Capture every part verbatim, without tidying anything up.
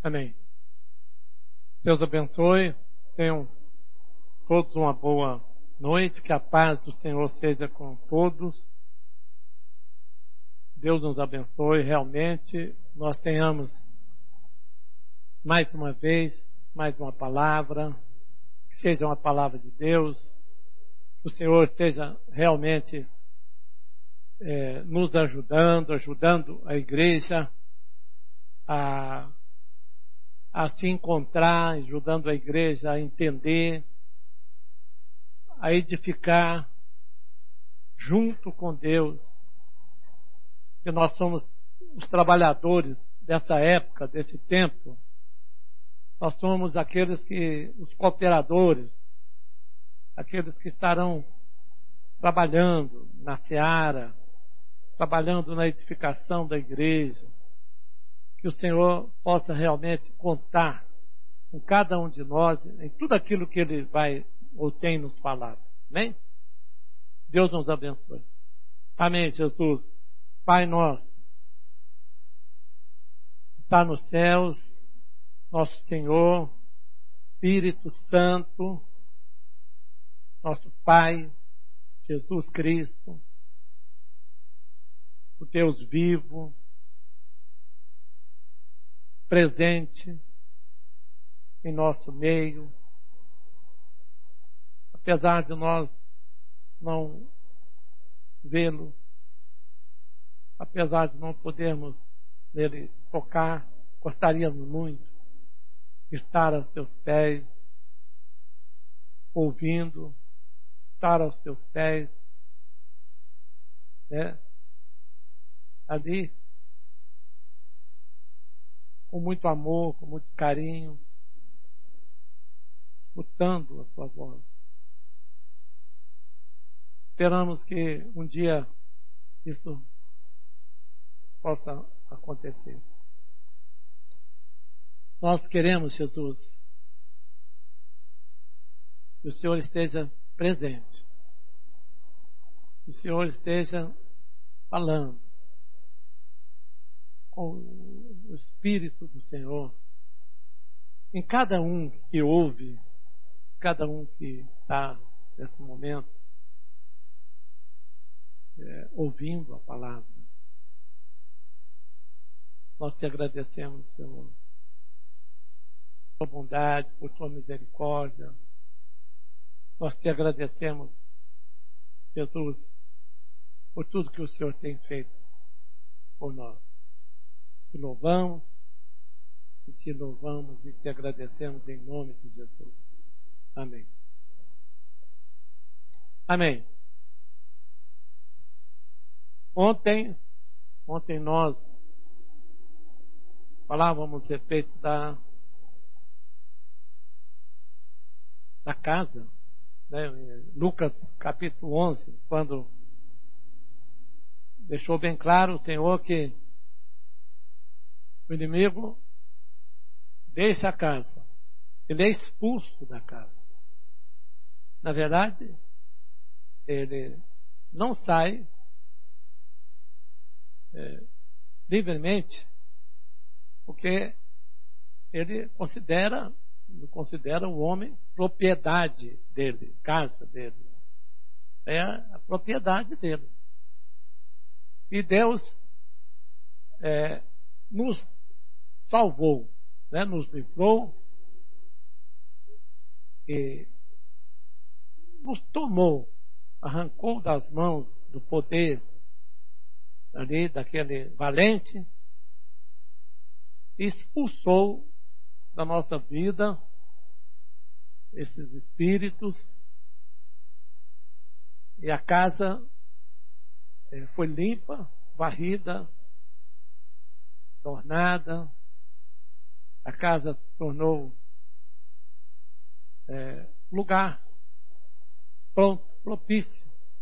Amém. Deus abençoe. Tenham todos uma boa noite. Que a paz do Senhor seja com todos. Deus nos abençoe. Realmente nós tenhamos mais uma vez, mais uma palavra. Que seja uma palavra de Deus. Que o Senhor esteja realmente é, nos ajudando, ajudando a igreja a a se encontrar, ajudando a igreja a entender, a edificar junto com Deus. Que nós somos os trabalhadores dessa época, desse tempo. Nós somos aqueles que, os cooperadores, aqueles que estarão trabalhando na seara, trabalhando na edificação da igreja. Que o Senhor possa realmente contar com cada um de nós em tudo aquilo que Ele vai ou tem nos falado. Amém? Deus nos abençoe. Amém, Jesus. Pai nosso, está nos céus, nosso Senhor, Espírito Santo, nosso Pai, Jesus Cristo, o Deus vivo, presente em nosso meio, apesar de nós não vê-lo, apesar de não podermos nele tocar, gostaríamos muito de estar aos seus pés, ouvindo, estar aos seus pés, né? Ali, com muito amor, com muito carinho, escutando a sua voz. Esperamos que um dia isso possa acontecer. Nós queremos, Jesus, que o Senhor esteja presente, que o Senhor esteja falando com o Espírito do Senhor em cada um que ouve, cada um que está nesse momento é, ouvindo a palavra. Nós te agradecemos, Senhor, por tua bondade, por tua misericórdia. Nós te agradecemos, Jesus, por tudo que o Senhor tem feito por nós. Te louvamos e te louvamos e te agradecemos em nome de Jesus. Amém. Amém. Ontem, ontem nós falávamos a respeito da, da casa, né? Lucas capítulo onze, quando deixou bem claro o Senhor que o inimigo deixa a casa, ele é expulso da casa. Na verdade, ele não sai é, livremente, porque ele considera, considera o homem propriedade dele, casa dele. É a propriedade dele. E Deus é, nos salvou, né? Nos livrou e nos tomou, arrancou das mãos do poder ali daquele valente e expulsou da nossa vida esses espíritos, e a casa foi limpa, varrida, tornada. A casa se tornou é, lugar pronto, propício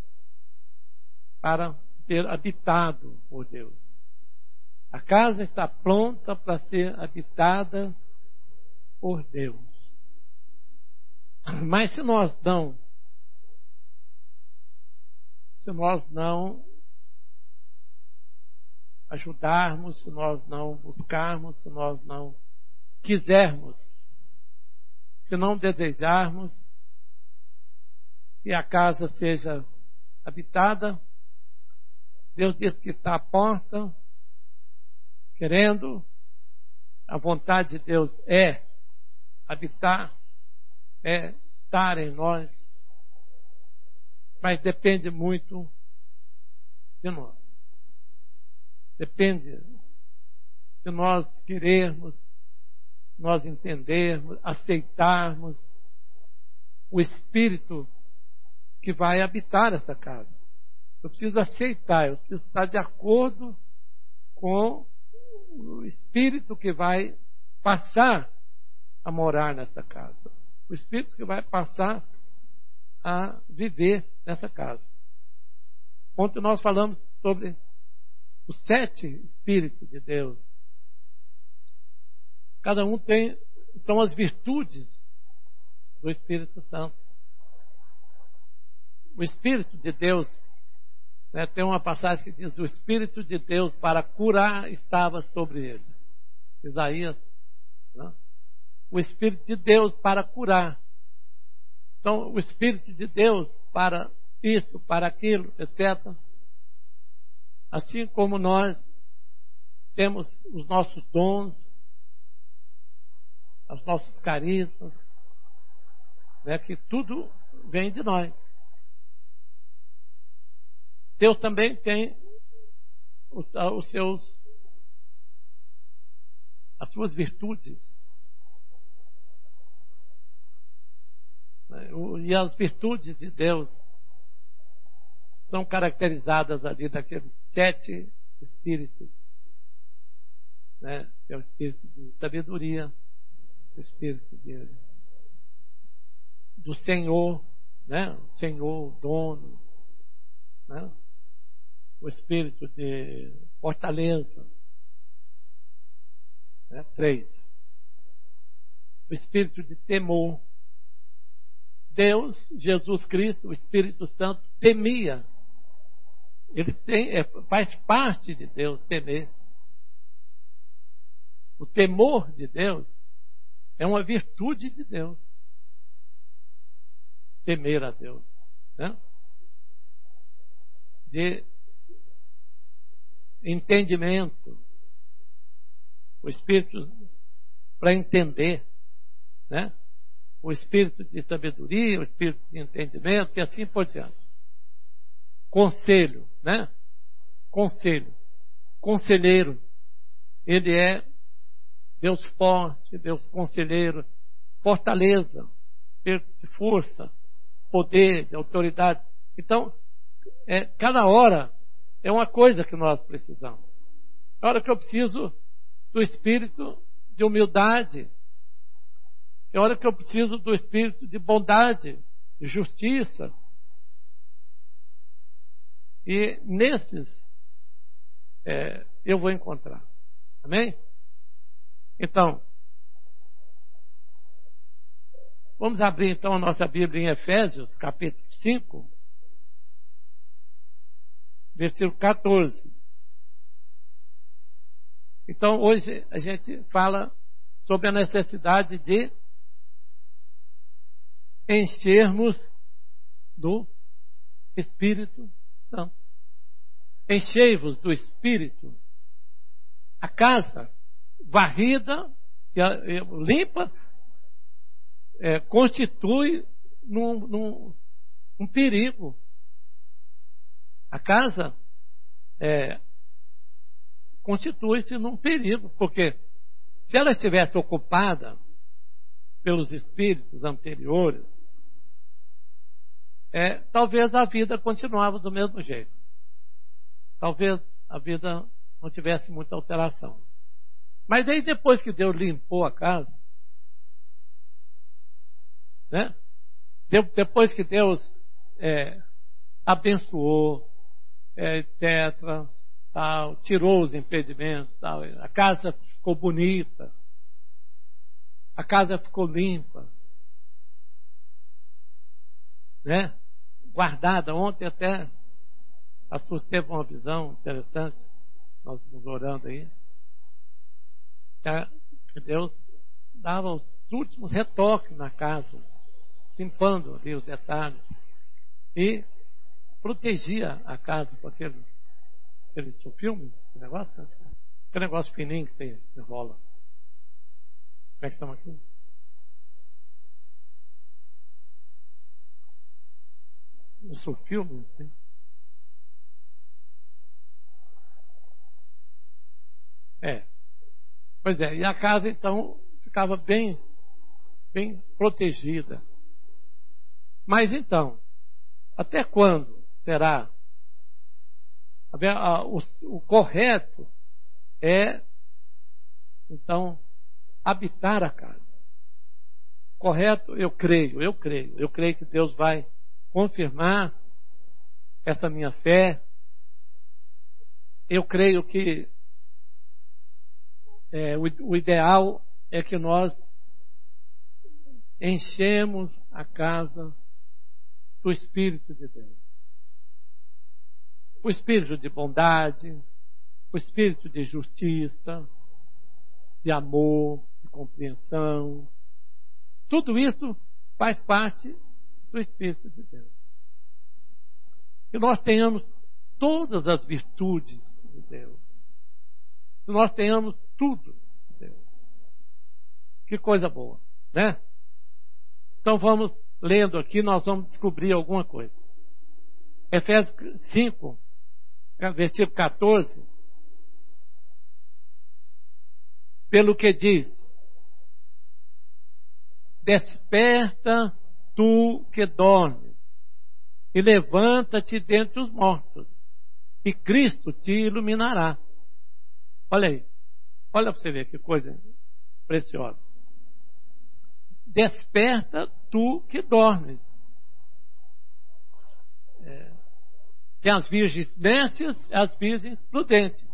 para ser habitado por Deus. A casa está pronta para ser habitada por Deus. Mas se nós não se nós não ajudarmos, se nós não buscarmos, se nós não quisermos, se não desejarmos que a casa seja habitada. Deus diz que está à porta, querendo. A vontade de Deus é habitar, é estar em nós, mas depende muito de nós. Depende de nós querermos, nós entendermos, aceitarmos o Espírito que vai habitar essa casa. Eu preciso aceitar, eu preciso estar de acordo com o Espírito que vai passar a morar nessa casa. O Espírito que vai passar a viver nessa casa. Ontem nós falamos sobre os sete Espíritos de Deus. Cada um tem, são as virtudes do Espírito Santo. O Espírito de Deus, né, tem uma passagem que diz: o Espírito de Deus para curar estava sobre ele. Isaías, né? O Espírito de Deus para curar. Então, o Espírito de Deus para isso, para aquilo, etcétera. Assim como nós temos os nossos dons, os nossos carismas, né, que tudo vem de nós. Deus também tem os, os seus, as suas virtudes. E as virtudes de Deus são caracterizadas ali daqueles sete espíritos, né? É o espírito de sabedoria, o espírito de, do Senhor, né? O Senhor, o dono, né? O espírito de fortaleza, né? Três. O espírito de temor. Deus, Jesus Cristo, o Espírito Santo, temia. Ele tem, é, faz parte de Deus temer. O temor de Deus é uma virtude de Deus. Temer a Deus, né? De entendimento. O Espírito para entender, né? O espírito de sabedoria, o espírito de entendimento e assim por diante. Conselho, né? Conselho. Conselheiro. Ele é Deus forte, Deus conselheiro. Fortaleza. Espírito de força, poder, de autoridade. Então, é, cada hora é uma coisa que nós precisamos. A hora que eu preciso do espírito de humildade. É hora que eu preciso do espírito de bondade, de justiça. E nesses é, eu vou encontrar. Amém? Então, vamos abrir então a nossa Bíblia em Efésios, capítulo cinco, versículo quatorze. Então, hoje a gente fala sobre a necessidade de enchermos do Espírito Santo. Enchei-vos do Espírito. A casa varrida, limpa, é, constitui num, num, um perigo. A casa é, constitui-se num perigo, porque se ela estivesse ocupada pelos espíritos anteriores, é, talvez a vida continuava do mesmo jeito. Talvez a vida não tivesse muita alteração. Mas aí depois que Deus limpou a casa, né? Depois que Deus é, abençoou, é, etcétera, tal, tirou os impedimentos, tal, a casa ficou bonita, a casa ficou limpa, né? Guardada. Ontem até a Sus teve uma visão interessante, nós estamos orando aí, que Deus dava os últimos retoques na casa, limpando ali os detalhes, e protegia a casa com aquele, aquele seu filme, aquele negócio, aquele negócio fininho que você enrola. Como é que chama aqui? Isso, filme, assim. É. Pois é, e a casa então ficava bem, bem protegida. Mas então, até quando será? O, o correto é, então, habitar a casa. Correto, eu creio, eu creio. Eu creio que Deus vai confirmar essa minha fé. Eu creio que é, o, o ideal é que nós enchemos a casa do Espírito de Deus. O Espírito de bondade, o Espírito de justiça, de amor, de compreensão. Tudo isso faz parte do Espírito de Deus. Que nós tenhamos todas as virtudes de Deus. Que nós tenhamos tudo de Deus. Que coisa boa, né? Então vamos lendo aqui, nós vamos descobrir alguma coisa. Efésios cinco, versículo catorze. Pelo que diz: desperta tu que dormes, e levanta-te dentre os mortos, e Cristo te iluminará. Olha aí, olha para você ver que coisa preciosa. Desperta tu que dormes. É, tem as virgens nécias e as virgens prudentes.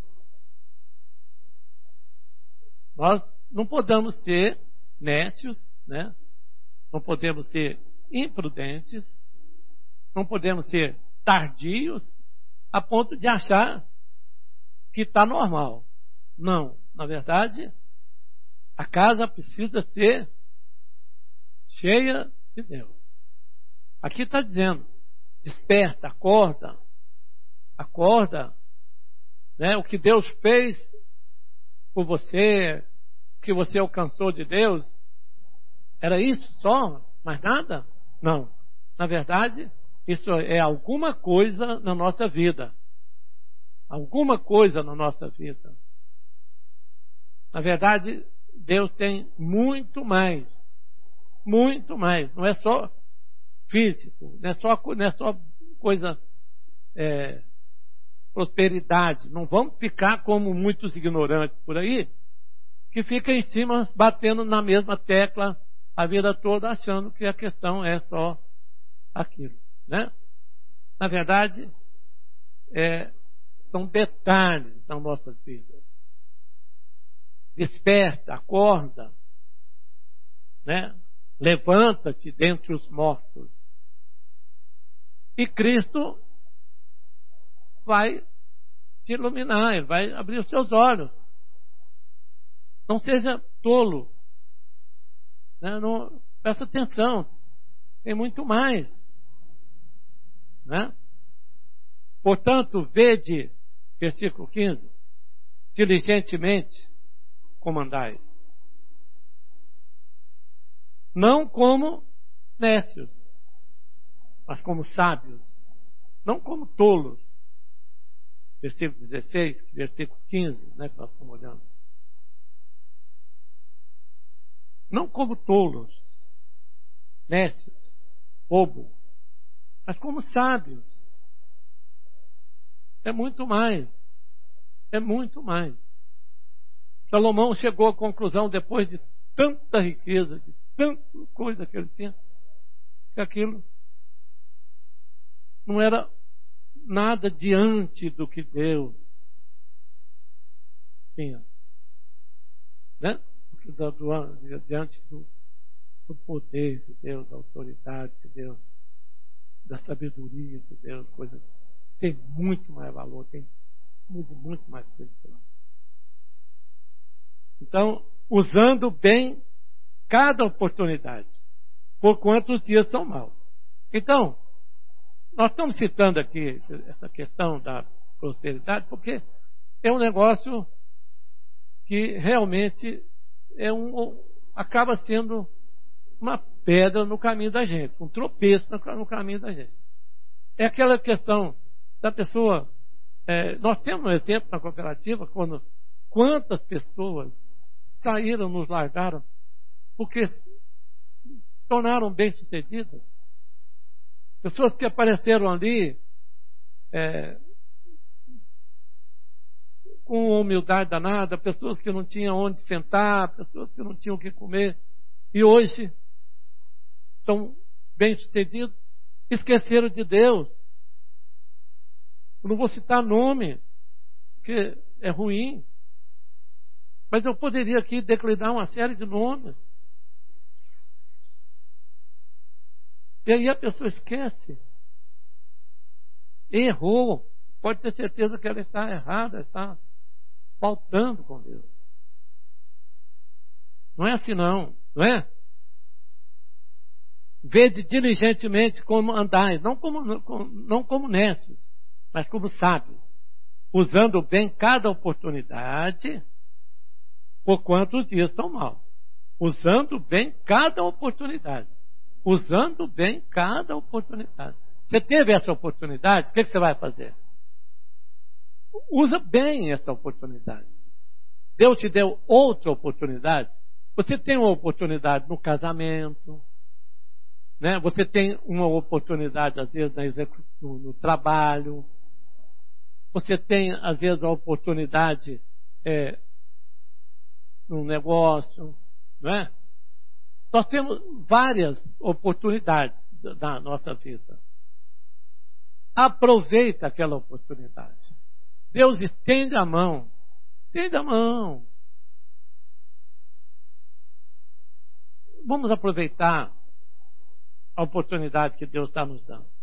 Nós não podemos ser nécios, né? Não podemos ser imprudentes, não podemos ser tardios a ponto de achar que está normal. Não, na verdade, a casa precisa ser cheia de Deus. Aqui está dizendo: desperta, acorda, acorda, né? O que Deus fez por você, o que você alcançou de Deus, era isso só? Mais nada? Não. Na verdade, isso é alguma coisa na nossa vida. Alguma coisa na nossa vida. Na verdade, Deus tem muito mais. Muito mais. Não é só físico, não é só, não é só coisa, é, prosperidade. Não vamos ficar como muitos ignorantes por aí, que ficam em cima batendo na mesma tecla a vida toda, achando que a questão é só aquilo, né? Na verdade, é, são detalhes das nossas vidas. Desperta, acorda, né? Levanta-te dentre os mortos. E Cristo vai te iluminar, Ele vai abrir os seus olhos. Não seja tolo, né? Não, presta atenção, tem muito mais, né? Portanto, vede, versículo quinze, diligentemente comandais, não como nécios, mas como sábios, não como tolos. Versículo dezesseis, versículo quinze, né, que nós estamos olhando. Não como tolos, nécios, bobo, mas como sábios. É muito mais. É muito mais. Salomão chegou à conclusão, depois de tanta riqueza, de tanta coisa que ele tinha, que aquilo não era nada diante do que Deus tinha, né? Do, do, diante do, do poder de Deus, da autoridade de Deus, da sabedoria de Deus, coisa tem muito mais valor, tem muito mais coisa. Então, usando bem cada oportunidade, porquanto os dias são maus. Então, nós estamos citando aqui essa questão da prosperidade, porque é um negócio que realmente é um, acaba sendo uma pedra no caminho da gente, um tropeço no caminho da gente. É aquela questão da pessoa. É, nós temos um exemplo na cooperativa, quando quantas pessoas saíram, nos largaram, porque se tornaram bem-sucedidas. Pessoas que apareceram ali é, com humildade danada, pessoas que não tinham onde sentar, pessoas que não tinham o que comer, e hoje estão bem-sucedidos, esqueceram de Deus. Eu não vou citar nome, porque é ruim, mas eu poderia aqui declinar uma série de nomes. E aí a pessoa esquece. Errou. Pode ter certeza que ela está errada, está faltando com Deus. Não é assim não, não é? Vede diligentemente como andais, não como, não como necios, mas como sábios, usando bem cada oportunidade, porquanto os dias são maus. Usando bem cada oportunidade. Usando bem cada oportunidade. Você teve essa oportunidade, o que, que você vai fazer? Usa bem essa oportunidade. Deus te deu outra oportunidade. Você tem uma oportunidade no casamento, né? Você tem uma oportunidade, às vezes, na execu... no, no trabalho. Você tem, às vezes, a oportunidade é, no negócio, não é? Nós temos várias oportunidades na nossa vida. Aproveita aquela oportunidade. Deus estende a mão. Estende a mão. Vamos aproveitar a oportunidade que Deus está nos dando.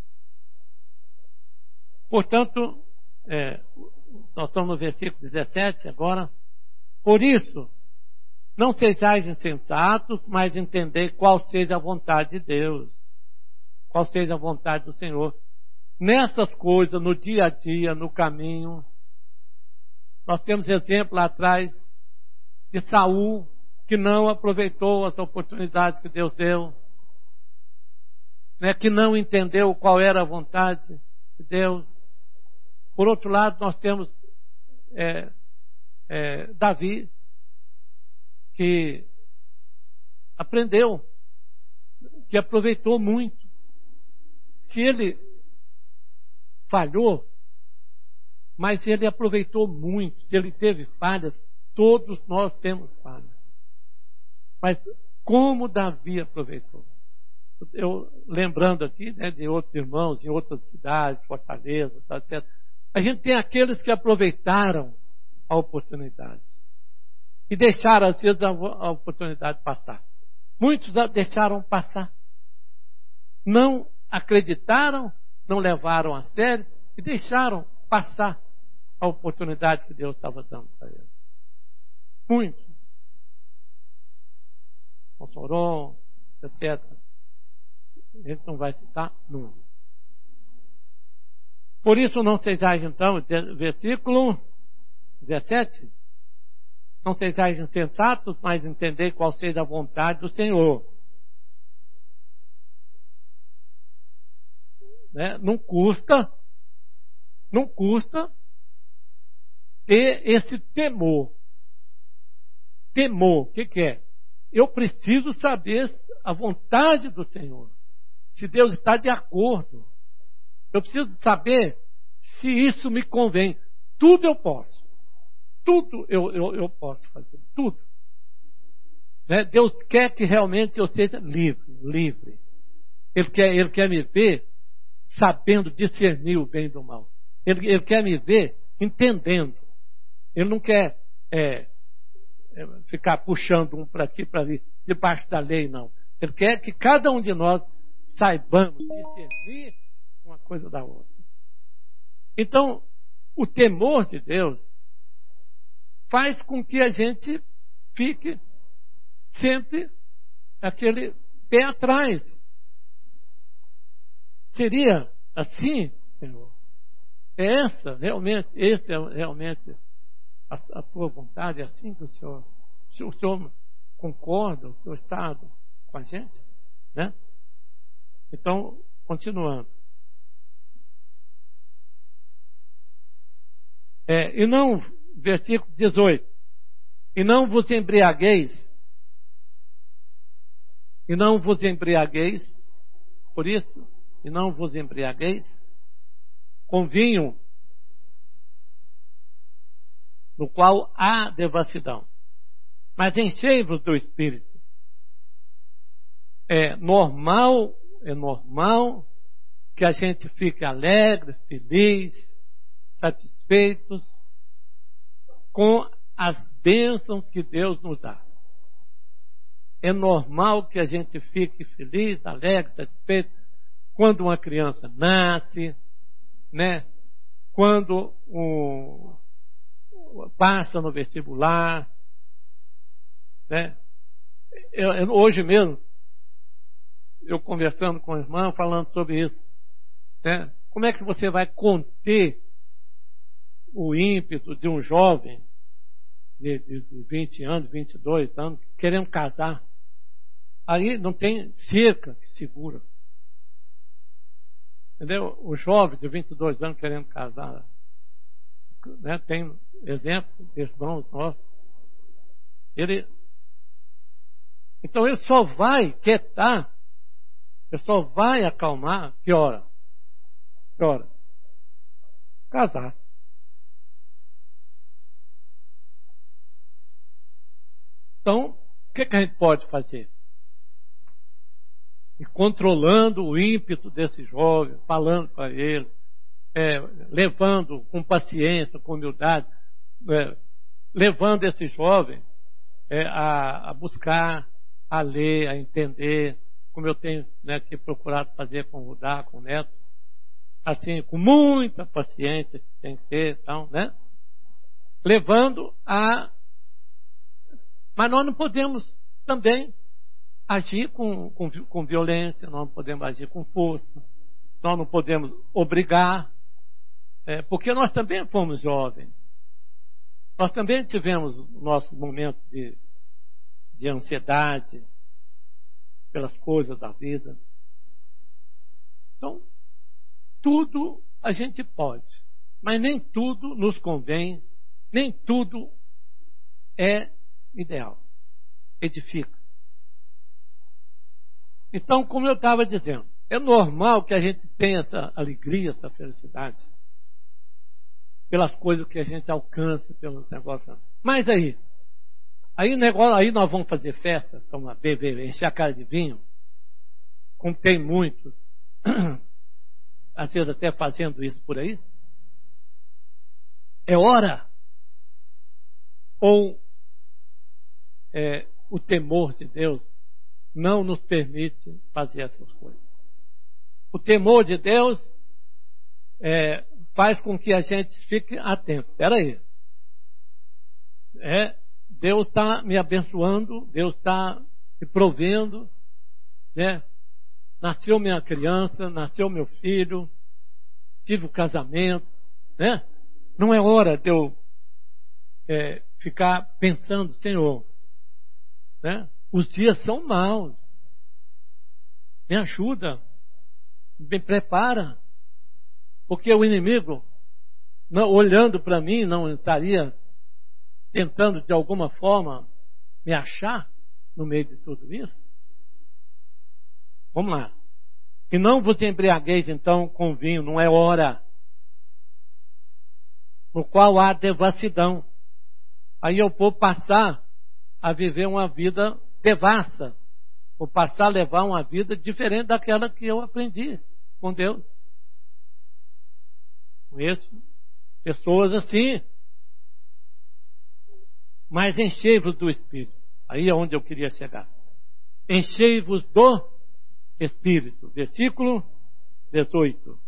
Portanto, é, nós estamos no versículo dezessete agora. Por isso, não sejais insensatos, mas entendei qual seja a vontade de Deus. Qual seja a vontade do Senhor. Nessas coisas, no dia a dia, no caminho. Nós temos exemplo lá atrás de Saul, que não aproveitou as oportunidades que Deus deu. Né, que não entendeu qual era a vontade de Deus. Por outro lado, nós temos é, é, Davi, que aprendeu, que aproveitou muito. Se ele falhou, mas ele aproveitou muito. Se ele teve falhas, todos nós temos falhas. Mas como Davi aproveitou? Eu, lembrando aqui, né, de outros irmãos em outras cidades, Fortaleza, etcétera. A gente tem aqueles que aproveitaram a oportunidade e deixaram, às vezes, a, a oportunidade passar. Muitos a deixaram passar. Não acreditaram, não levaram a sério e deixaram passar a oportunidade que Deus estava dando para eles. Muitos. Mossoró, etcétera. A gente não vai citar nunca. Por isso não sejais então, versículo dezessete, não sejais insensatos, mas entendei qual seja a vontade do Senhor. Né? Não custa, não custa ter esse temor. Temor, o que, que é? Eu preciso saber a vontade do Senhor. Se Deus está de acordo. Eu preciso saber se isso me convém. Tudo eu posso. Tudo eu, eu, eu posso fazer. Tudo. Né? Deus quer que realmente eu seja livre. Livre. Ele quer, ele quer me ver sabendo discernir o bem do mal. Ele, ele quer me ver entendendo. Ele não quer é, é, ficar puxando um para aqui, para ali, debaixo da lei, não. Ele quer que cada um de nós saibamos discernir uma coisa da outra. Então, o temor de Deus faz com que a gente fique sempre aquele pé atrás. Seria assim, Senhor? É essa realmente, esse é realmente a, a tua vontade? É assim que o Senhor, o Senhor concorda, o Senhor está com a gente, né? Então, continuando. É, e não, versículo dezoito, e não vos embriagueis, e não vos embriagueis, por isso, e não vos embriagueis, com vinho, no qual há devassidão, mas enchei-vos do Espírito. É normal, é normal que a gente fique alegre, feliz, satisfeitos com as bênçãos que Deus nos dá. É normal que a gente fique feliz, alegre, satisfeito quando uma criança nasce, né? Quando um, passa no vestibular, né? Eu, eu, hoje mesmo, eu conversando com a irmã, falando sobre isso, né? Como é que você vai conter o ímpeto de um jovem de, de, de vinte anos, vinte e dois anos, querendo casar? Aí não tem cerca que segura. Entendeu? O jovem de vinte e dois anos querendo casar, né? Tem exemplo de irmãos nossos. Ele, então ele só vai quietar, ele só vai acalmar, que hora? Que hora? Casar. Então, o que, que a gente pode fazer? E controlando o ímpeto desse jovem, falando para ele, é, levando com paciência, com humildade, é, levando esse jovem é, a, a buscar, a ler, a entender, como eu tenho, né, que procurado fazer com o Rudá, com o Neto, assim, com muita paciência que tem que ter, então, né? Levando a... Mas nós não podemos também agir com, com, com violência, nós não podemos agir com força, nós não podemos obrigar, é, porque nós também fomos jovens, nós também tivemos nossos momentos de, de ansiedade pelas coisas da vida. Então, tudo a gente pode, mas nem tudo nos convém, nem tudo é ideal, edifica. Então, como eu estava dizendo, é normal que a gente tenha essa alegria, essa felicidade pelas coisas que a gente alcança, pelos negócios. Mas aí, aí, negócio, aí nós vamos fazer festa, tomar, beber, encher a cara de vinho, como tem muitos, às vezes até fazendo isso por aí. É hora? Ou é, o temor de Deus não nos permite fazer essas coisas? O temor de Deus é, faz com que a gente fique atento. Espera aí. É, Deus está me abençoando, Deus está me provendo, né? Nasceu minha criança, nasceu meu filho, tive o casamento, né? Não é hora de eu é, ficar pensando, Senhor, né? Os dias são maus. Me ajuda. Me prepara. Porque o inimigo, não, olhando para mim, não estaria tentando de alguma forma me achar no meio de tudo isso? Vamos lá. E não vos embriagueis então com vinho, não é hora, no qual há devassidão. Aí eu vou passar a viver uma vida devassa. Vou passar a levar uma vida diferente daquela que eu aprendi com Deus. Conheço pessoas assim. Mas enchei-vos do Espírito. Aí é onde eu queria chegar. Enchei-vos do Espírito. Versículo dezoito.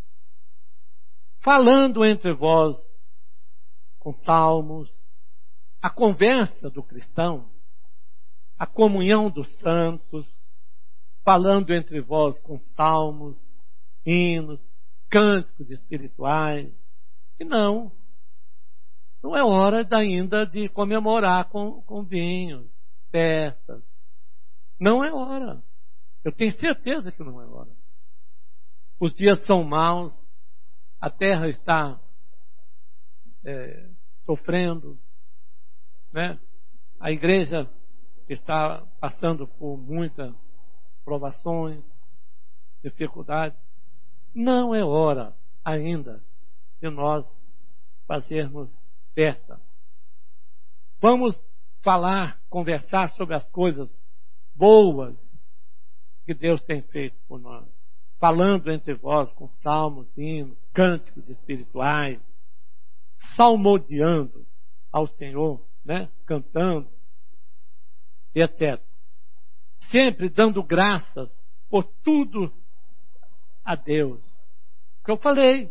Falando entre vós com salmos, A conversa do cristão, a comunhão dos santos, falando entre vós com salmos, hinos, cânticos espirituais. E não, não é hora ainda de comemorar com, com vinhos, festas. Não é hora. Eu tenho certeza que não é hora. Os dias são maus, a terra está é, sofrendo, né? A igreja está passando por muitas provações, dificuldades. Não é hora ainda de nós fazermos festa. Vamos falar, conversar sobre as coisas boas que Deus tem feito por nós. Falando entre vós com salmos, hinos, cânticos espirituais, salmodiando ao Senhor, né? Cantando, etcétera. Sempre dando graças por tudo a Deus. O que eu falei.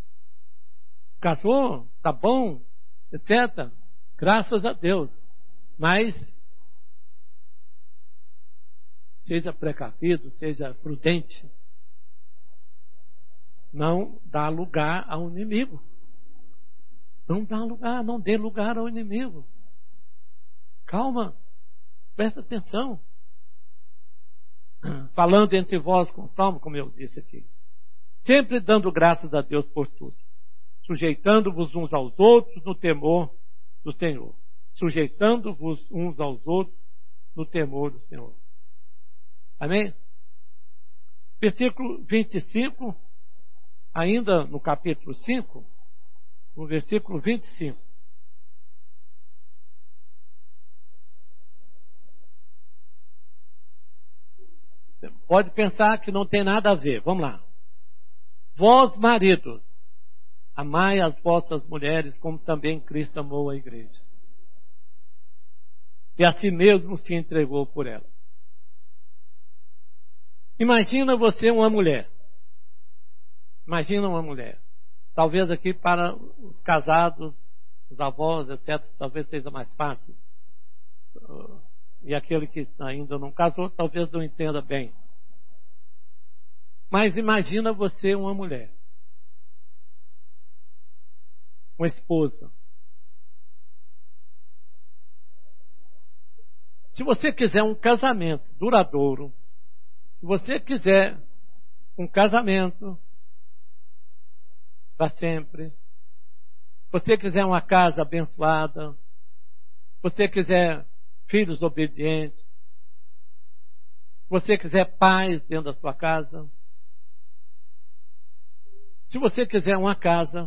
Casou, tá bom, etcétera. Graças a Deus. Mas seja precavido, seja prudente. Não dá lugar ao inimigo. Não dá lugar, não dê lugar ao inimigo. Calma, presta atenção. Falando entre vós com salmo, como eu disse aqui. Sempre dando graças a Deus por tudo. Sujeitando-vos uns aos outros no temor do Senhor. Sujeitando-vos uns aos outros no temor do Senhor. Amém? Versículo vinte e cinco, ainda no capítulo cinco, no versículo vinte e cinco. Você pode pensar que não tem nada a ver. Vamos lá. Vós, maridos, amai as vossas mulheres como também Cristo amou a igreja. E a si mesmo se entregou por ela. Imagina você uma mulher. Imagina uma mulher. Talvez aqui para os casados, os avós, etcétera, talvez seja mais fácil. E aquele que ainda não casou, talvez não entenda bem. Mas imagina você uma mulher. Uma esposa. Se você quiser um casamento duradouro, se você quiser um casamento para sempre, se você quiser uma casa abençoada, se você quiser filhos obedientes, se você quiser paz dentro da sua casa, se você quiser uma casa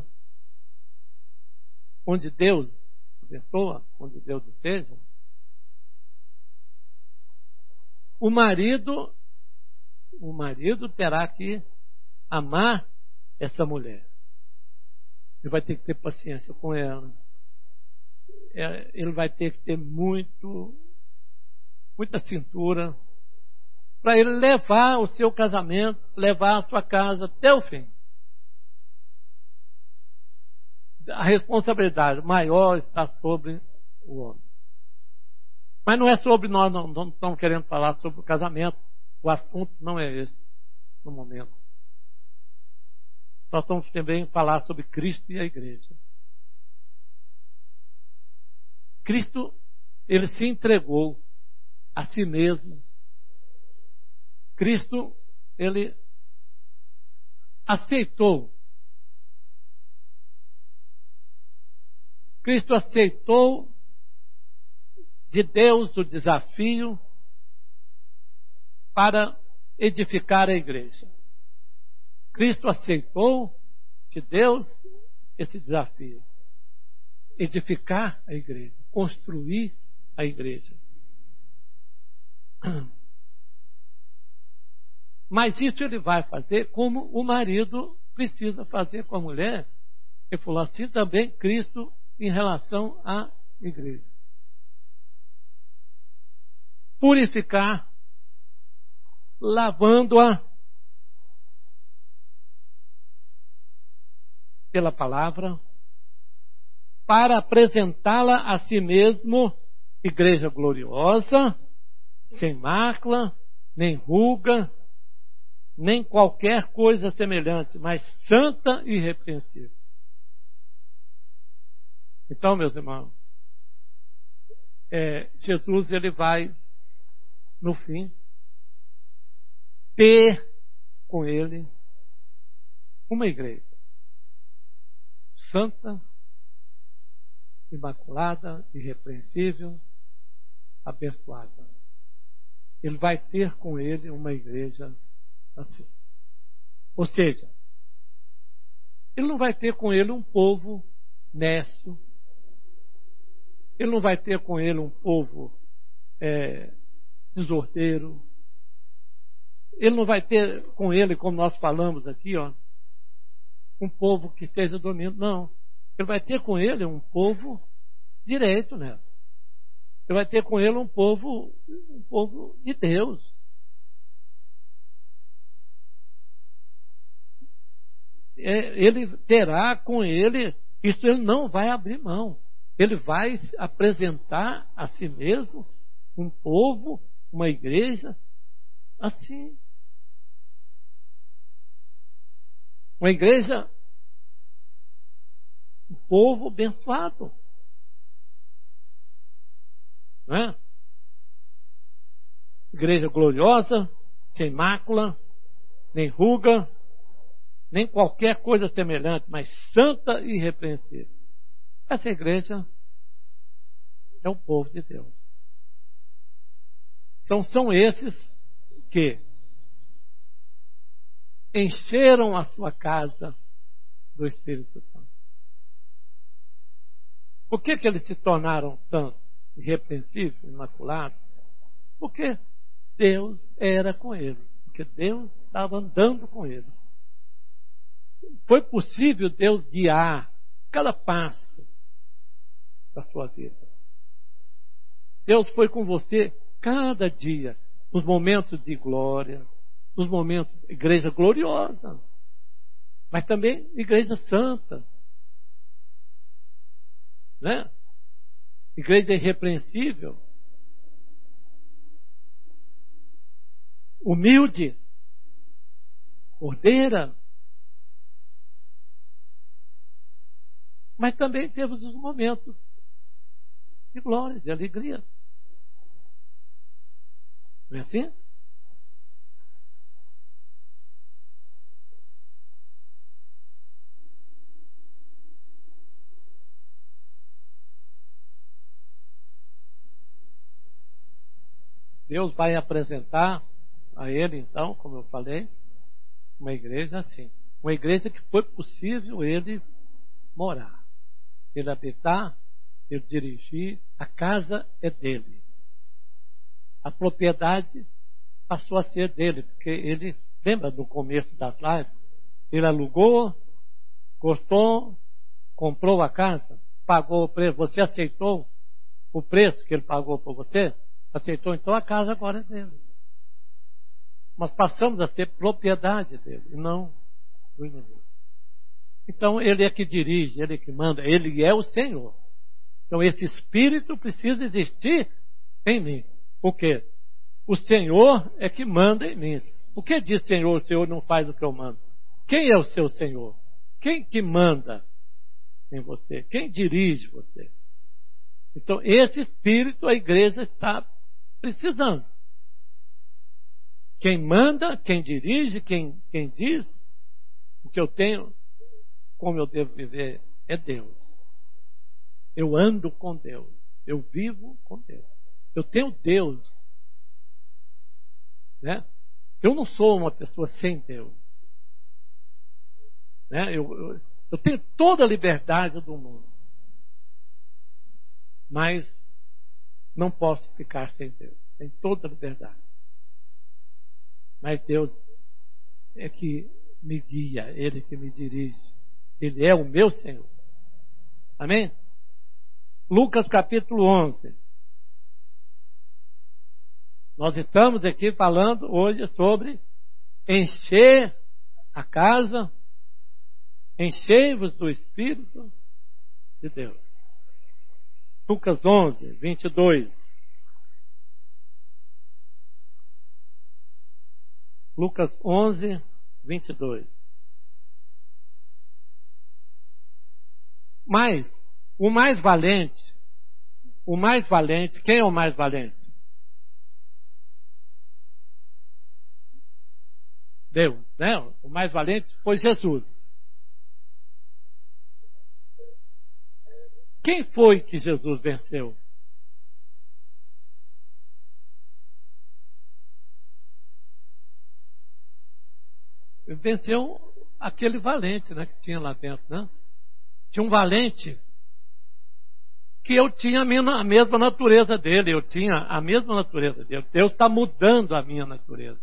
onde Deus abençoa, onde Deus esteja, o marido, o marido terá que amar essa mulher. Ele vai ter que ter paciência com ela. Ele vai ter que ter muito, muita cintura para ele levar o seu casamento, levar a sua casa até o fim. A responsabilidade maior está sobre o homem. Mas não é sobre nós, não, não estamos querendo falar sobre o casamento. O assunto não é esse no momento. Nós estamos também falar sobre Cristo e a igreja. Cristo, ele se entregou a si mesmo. Cristo, ele aceitou. Cristo aceitou de Deus o desafio para edificar a igreja. Cristo aceitou de Deus esse desafio. Edificar a igreja, construir a igreja. Mas isso ele vai fazer como o marido precisa fazer com a mulher. Ele falou assim também Cristo em relação à igreja. Purificar, lavando-a pela palavra, para apresentá-la a si mesmo, igreja gloriosa, sem mácula, nem ruga, nem qualquer coisa semelhante, mas santa e irrepreensível. Então, meus irmãos, é, Jesus ele vai, no fim, ter com ele uma igreja santa, imaculada, irrepreensível, abençoada. Ele vai ter com ele uma igreja assim. Ou seja, ele não vai ter com ele um povo nécio, ele não vai ter com ele um povo é, desordeiro, ele não vai ter com ele, como nós falamos aqui, ó, um povo que esteja dormindo. Não. Ele vai ter com ele um povo direito, né? Ele vai ter com ele um povo, um povo de Deus. É, ele terá com ele, isso ele não vai abrir mão. Ele vai apresentar a si mesmo um povo, uma igreja assim. Uma igreja, um povo abençoado. Não é? Igreja gloriosa, sem mácula, nem ruga, nem qualquer coisa semelhante, mas santa e irrepreensível. Essa igreja é o povo de Deus. Então são esses que encheram a sua casa do Espírito Santo. Por que que eles se tornaram santos, irrepreensíveis, imaculados? Porque Deus era com ele. Porque Deus estava andando com ele. Foi possível Deus guiar cada passo da sua vida. Deus foi com você cada dia, nos momentos de glória, nos momentos de igreja gloriosa, mas também igreja santa, né? Igreja irrepreensível, humilde, ordeira, mas também temos os momentos de glória, de alegria. Não é assim? Deus vai apresentar a ele, então, como eu falei, uma igreja assim. Uma igreja que foi possível ele morar, ele habitar, ele dirigir. A casa é dele. A propriedade passou a ser dele, porque ele, lembra do começo das lives? Ele alugou, gostou, comprou a casa, pagou o preço. Você aceitou o preço que ele pagou por você? Aceitou, então a casa agora é dele. Nós passamos a ser propriedade dele, e não do inimigo. Então ele é que dirige, ele é que manda, ele é o Senhor. Então esse Espírito precisa existir em mim. Por quê? O Senhor é que manda em mim. O que diz Senhor? O Senhor não faz o que eu mando. Quem é o seu Senhor? Quem que manda em você? Quem dirige você? Então esse Espírito a igreja está precisando. Quem manda, quem dirige, quem, quem diz o que eu tenho, como eu devo viver, é Deus. Eu ando com Deus. Eu vivo com Deus. Eu tenho Deus. Né? Eu não sou uma pessoa sem Deus. Né? Eu, eu, eu tenho toda a liberdade do mundo. Mas não posso ficar sem Deus. Tenho toda a liberdade. Mas Deus é que me guia, Ele que me dirige. Ele é o meu Senhor. Amém? Lucas capítulo onze. Nós estamos aqui falando hoje sobre encher a casa, enchei-vos do Espírito de Deus. Lucas onze, vinte e dois. Lucas onze, vinte e dois. Mas o mais valente, o mais valente, quem é o mais valente? Deus, né? O mais valente foi Jesus. Quem foi que Jesus venceu? Ele venceu aquele valente, né, que tinha lá dentro, né? Tinha um valente que eu tinha a mesma natureza dele, eu tinha a mesma natureza dele. Deus está mudando a minha natureza.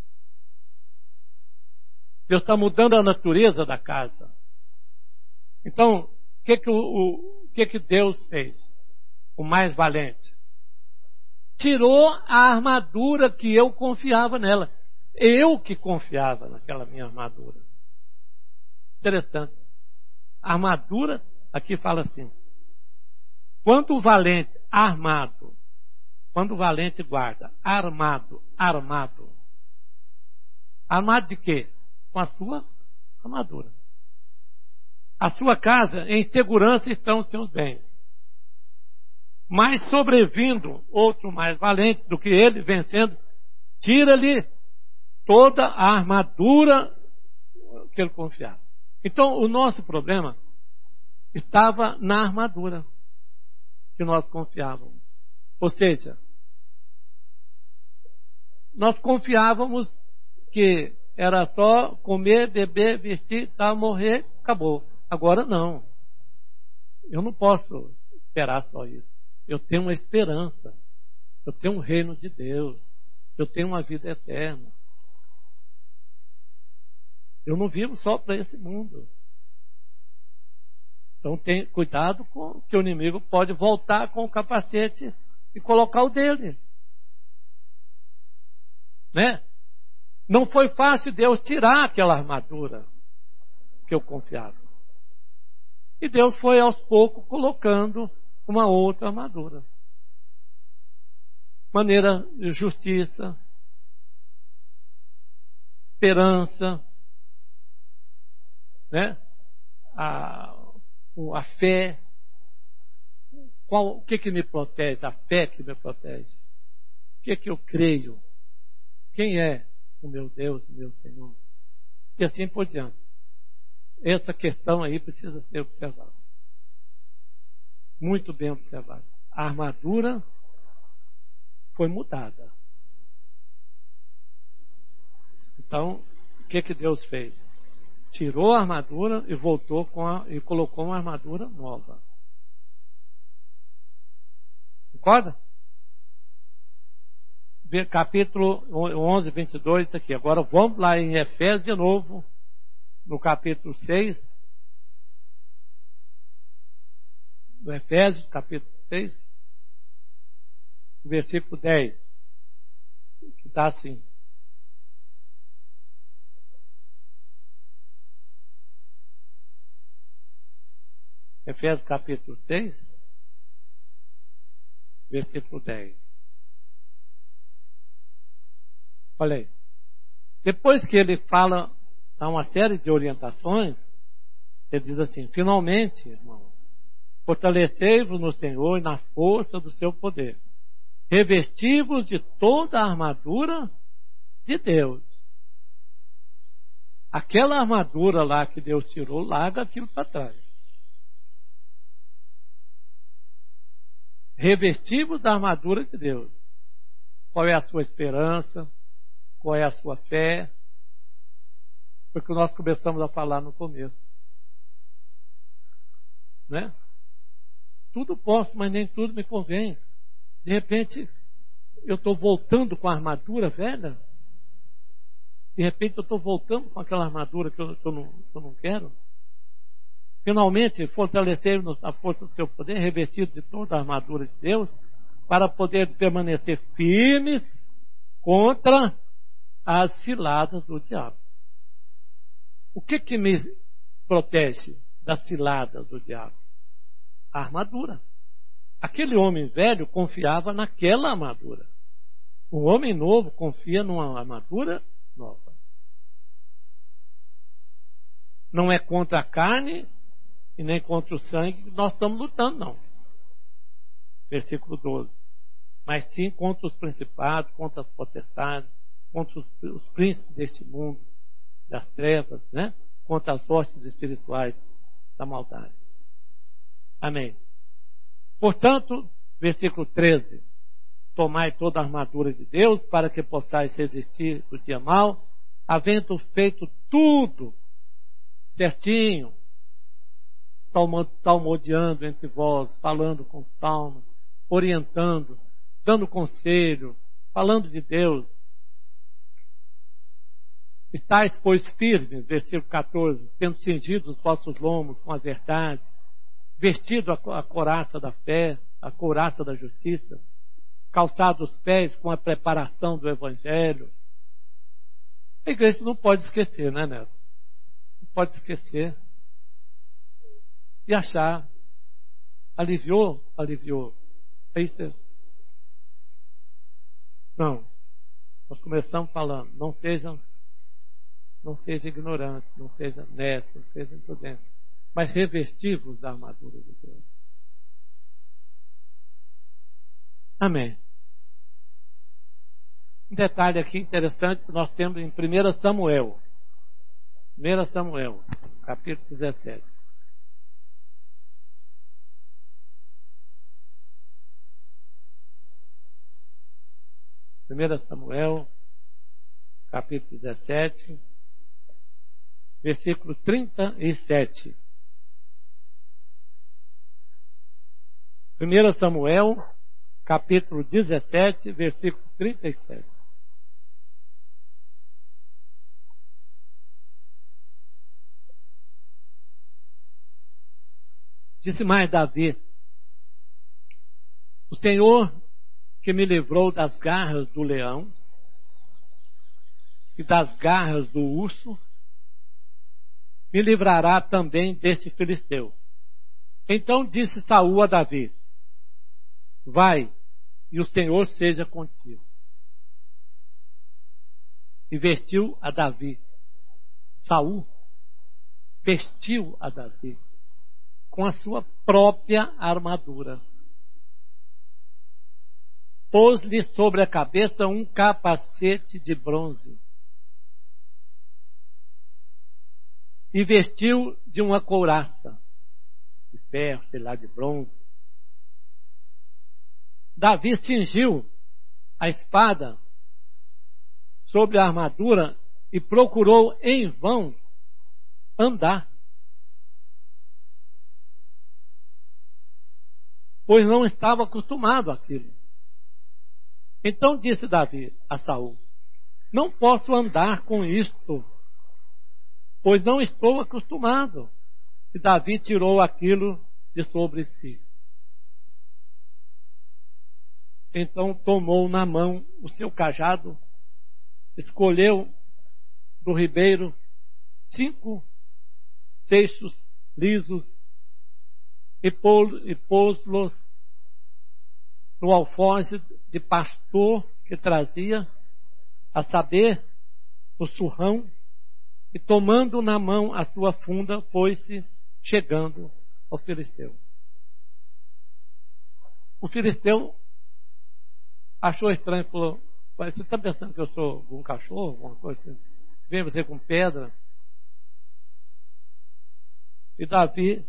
Deus está mudando a natureza da casa. Então, o que que, o, o, que que Deus fez? O mais valente. Tirou a armadura que eu confiava nela. Eu que confiava naquela minha armadura. Interessante. A armadura, aqui fala assim. Quando o valente armado, quando o valente guarda, armado, armado. Armado de quê? Com a sua armadura. A sua casa, em segurança estão os seus bens. Mas sobrevindo outro mais valente do que ele, vencendo, tira-lhe toda a armadura que ele confiava. Então, o nosso problema estava na armadura que nós confiávamos. Ou seja, nós confiávamos que era só comer, beber, vestir, tá, morrer, acabou. Agora não. Eu não posso esperar só isso. Eu tenho uma esperança. Eu tenho um reino de Deus. Eu tenho uma vida eterna. Eu não vivo só para esse mundo. Então tem cuidado com que o inimigo pode voltar com o capacete e colocar o dele. Né? Não foi fácil Deus tirar aquela armadura que eu confiava. E Deus foi aos poucos colocando uma outra armadura. Maneira de justiça, esperança, né? A, a fé. Qual, o que que me protege? A fé que me protege. O que que eu creio? Quem é o meu Deus, o meu Senhor? E assim por diante. Essa questão aí precisa ser observada. Muito bem observada. A armadura foi mudada. Então, o que que Deus fez? Tirou a armadura e voltou com a, e colocou uma armadura nova. Concorda? Capítulo onze, vinte e dois, isso aqui. Agora vamos lá em Efésios de novo, no capítulo seis. No Efésios, capítulo seis, versículo dez. Que está assim. Efésios capítulo seis, versículo dez. Olha aí. Depois que ele fala, dá uma série de orientações, ele diz assim: finalmente, irmãos, fortalecei-vos no Senhor e na força do seu poder. Revesti-vos de toda a armadura de Deus. Aquela armadura lá que Deus tirou, larga aquilo para trás. Revesti-vos da armadura de Deus. Qual é a sua esperança? Qual é a sua fé? Porque nós começamos a falar no começo. Né? Tudo posso, mas nem tudo me convém. De repente, eu estou voltando com a armadura velha. De repente, eu estou voltando com aquela armadura que eu, que eu, não, que eu não quero. Finalmente, fortalecer-nos na força do seu poder, revestido de toda a armadura de Deus, para poder permanecer firmes contra as ciladas do diabo. O que que me protege das ciladas do diabo? A armadura. Aquele homem velho confiava naquela armadura. O homem novo confia numa armadura nova. Não é contra a carne e nem contra o sangue que nós estamos lutando, não. Versículo doze. Mas sim contra os principados, contra as potestades, contra os, os príncipes deste mundo, das trevas, né? Contra as hostes espirituais da maldade. Amém. Portanto, versículo treze. Tomai toda a armadura de Deus para que possais resistir do dia mau, havendo feito tudo certinho, salmodiando entre vós, falando com salmos, orientando, dando conselho, falando de Deus. Estais, pois, firmes, versículo catorze, tendo cingido os vossos lombos com a verdade, vestido a couraça da fé, a couraça da justiça, calçado os pés com a preparação do Evangelho. A igreja não pode esquecer, né, Neto? Não pode esquecer. E achar. Aliviou? Aliviou. É isso. Não. Nós começamos falando, não sejam, não sejam ignorantes, não sejam nécios, não sejam imprudentes, mas revestivos da armadura de Deus. Amém. Um detalhe aqui interessante, nós temos em primeiro Samuel. primeiro Samuel, capítulo dezessete. primeiro Samuel, capítulo dezessete, versículo trinta e sete. primeiro Samuel, capítulo dezessete, versículo trinta e sete. Disse mais Davi: o Senhor que me livrou das garras do leão e das garras do urso, me livrará também deste filisteu. Então disse Saul a Davi: vai, e o Senhor seja contigo. E vestiu a Davi. Saul vestiu a Davi com a sua própria armadura. Pôs-lhe sobre a cabeça um capacete de bronze e vestiu de uma couraça de ferro, sei lá, de bronze. Davi cingiu a espada sobre a armadura e procurou em vão andar, pois não estava acostumado àquilo. Então disse Davi a Saul: não posso andar com isto, pois não estou acostumado. E Davi tirou aquilo de sobre si. Então tomou na mão o seu cajado, escolheu do ribeiro cinco seixos lisos e pôs-los no alforje de pastor que trazia, a saber, o surrão, e tomando na mão a sua funda, foi-se chegando ao filisteu. O filisteu achou estranho, falou: você está pensando que eu sou um cachorro, alguma coisa assim? Vem você com pedra? E Davi,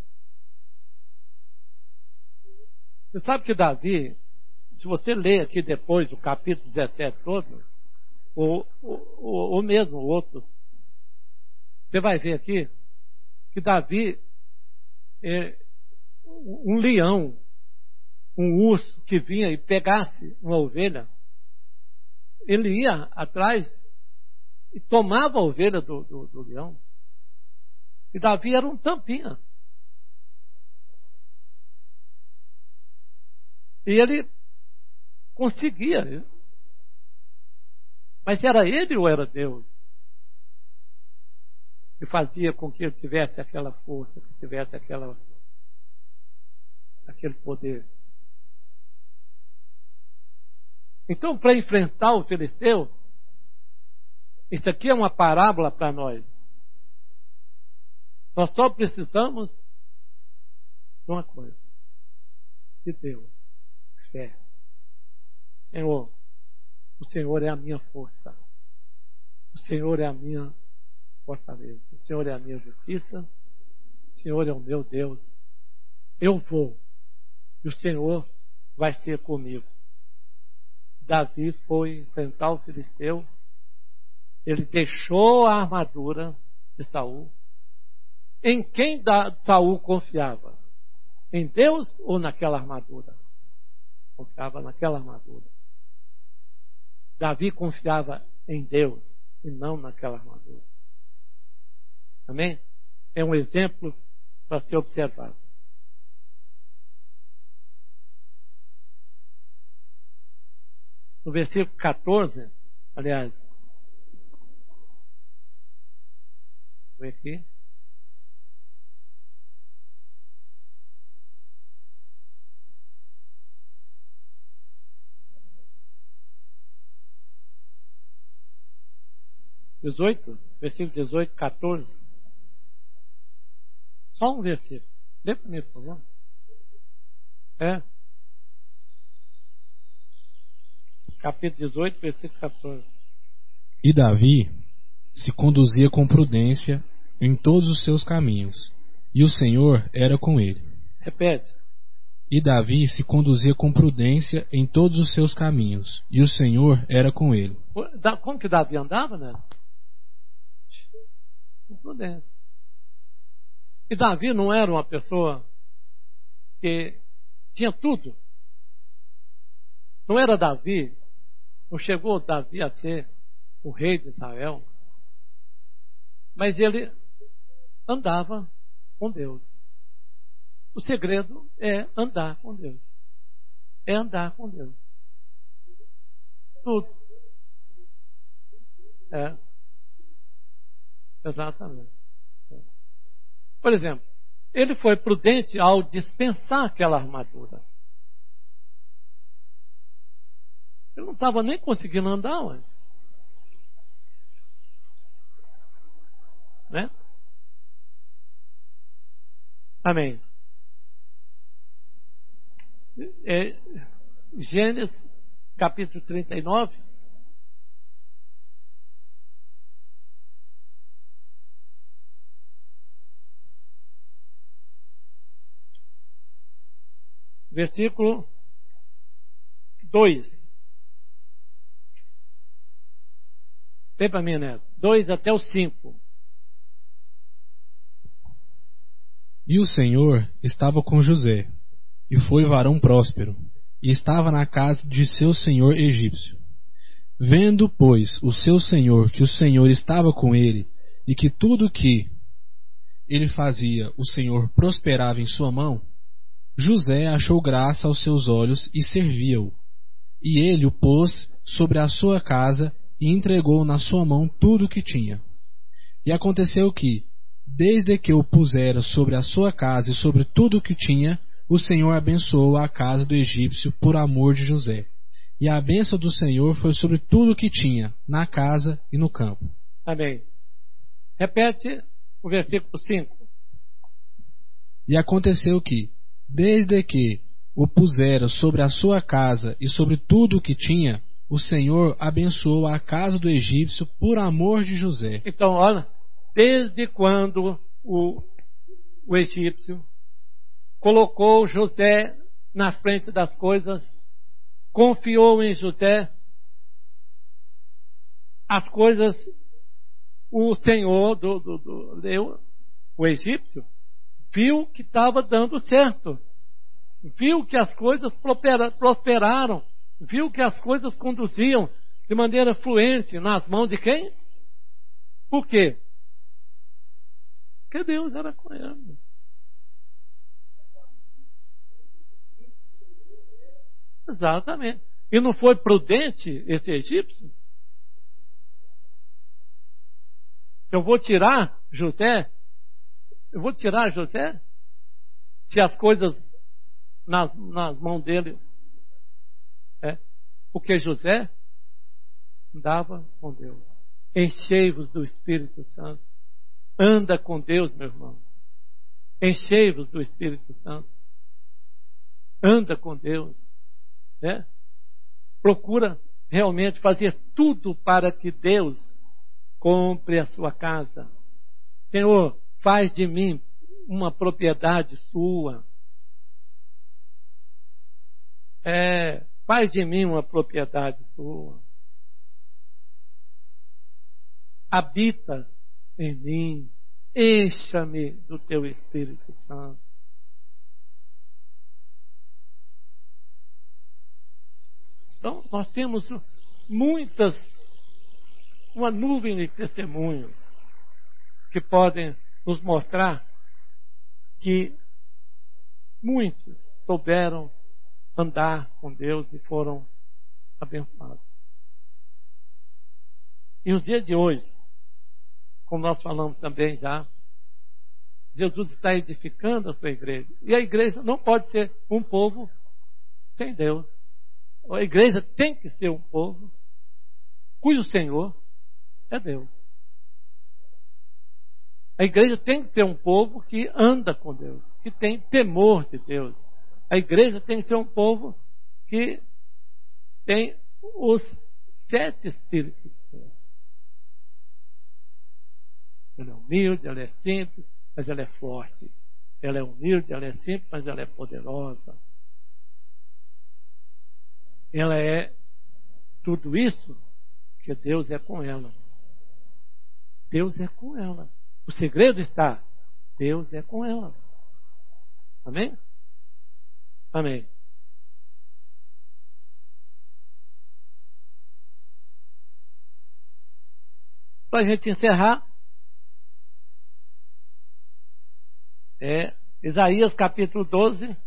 você sabe que Davi, se você ler aqui depois o capítulo dezessete todo, ou, ou, ou mesmo o outro, você vai ver aqui que Davi é um leão, um urso que vinha e pegasse uma ovelha, ele ia atrás e tomava a ovelha do, do, do leão. E Davi era um tampinha. E ele conseguia. Mas era ele ou era Deus que fazia com que ele tivesse aquela força, que tivesse aquela, aquele poder? Então, para enfrentar o filisteu, isso aqui é uma parábola para nós. Nós só precisamos de uma coisa: de Deus, fé. Senhor, o Senhor é a minha força, o Senhor é a minha fortaleza, o Senhor é a minha justiça, o Senhor é o meu Deus. Eu vou e o Senhor vai ser comigo. Davi foi enfrentar o filisteu. Ele deixou a armadura de Saul. Em quem Saul confiava? Em Deus ou naquela armadura? Confiava naquela armadura. Davi confiava em Deus e não naquela armadura. Amém? É um exemplo para ser observado. No versículo catorze, aliás, vou ver aqui. dezoito, versículo dezoito, catorze. Só um versículo. Lê para mim, por favor. É. Capítulo dezoito, versículo catorze. E Davi se conduzia com prudência em todos os seus caminhos, e o Senhor era com ele. Repete. E Davi se conduzia com prudência em todos os seus caminhos, e o Senhor era com ele. Como que Davi andava, né? Com prudência. E Davi não era uma pessoa que tinha tudo. Não era Davi, não chegou Davi a ser o rei de Israel, mas ele andava com Deus. O segredo é andar com Deus. É andar com Deus. Tudo. É. Exatamente. Por exemplo, ele foi prudente ao dispensar aquela armadura. Ele não estava nem conseguindo andar, ué. Né? Amém. É, Gênesis capítulo trinta e nove. Versículo dois. Vem para mim, Neto. dois até o cinco. E o Senhor estava com José, e foi varão próspero, e estava na casa de seu senhor egípcio. Vendo, pois, o seu senhor que o Senhor estava com ele, e que tudo que ele fazia, o Senhor prosperava em sua mão, José achou graça aos seus olhos e servia-o. E ele o pôs sobre a sua casa e entregou na sua mão tudo o que tinha. E aconteceu que, desde que o pusera sobre a sua casa e sobre tudo o que tinha, o Senhor abençoou a casa do egípcio por amor de José. E a bênção do Senhor foi sobre tudo o que tinha, na casa e no campo. Amém. Repete o versículo cinco. E aconteceu que, desde que o pusera sobre a sua casa e sobre tudo o que tinha, o Senhor abençoou a casa do egípcio por amor de José. Então, olha, desde quando o, o egípcio colocou José na frente das coisas, confiou em José, as coisas, o senhor do, do, do, do o egípcio viu que estava dando certo, viu que as coisas prosperaram, viu que as coisas conduziam de maneira fluente nas mãos de quem? Por quê? Porque Deus era com ele. Exatamente. E não foi prudente esse egípcio? Eu vou tirar José? Eu vou tirar José? Se as coisas nas, nas mãos dele. É. Porque José andava com Deus. Enchei-vos do Espírito Santo. Anda com Deus, meu irmão. Enchei-vos do Espírito Santo. Anda com Deus. Né? Procura realmente fazer tudo para que Deus compre a sua casa. Senhor, faz de mim uma propriedade sua. É, faz de mim uma propriedade sua. Habita em mim. Encha-me do teu Espírito Santo. Então, nós temos muitas, uma nuvem de testemunhos que podem nos mostrar que muitos souberam andar com Deus e foram abençoados. E os dias de hoje, como nós falamos também já, Jesus está edificando a sua igreja. E a igreja não pode ser um povo sem Deus. A igreja tem que ser um povo cujo Senhor é Deus. A igreja tem que ter um povo que anda com Deus, que tem temor de Deus. A igreja tem que ser um povo que tem os sete Espíritos de Deus. Ela é humilde, ela é simples, mas ela é forte. Ela é humilde, ela é simples, mas ela é poderosa. Ela é tudo isso que Deus é com ela. Deus é com ela. O segredo está, Deus é com ela. Amém? Amém. Para a gente encerrar, é Isaías capítulo doze.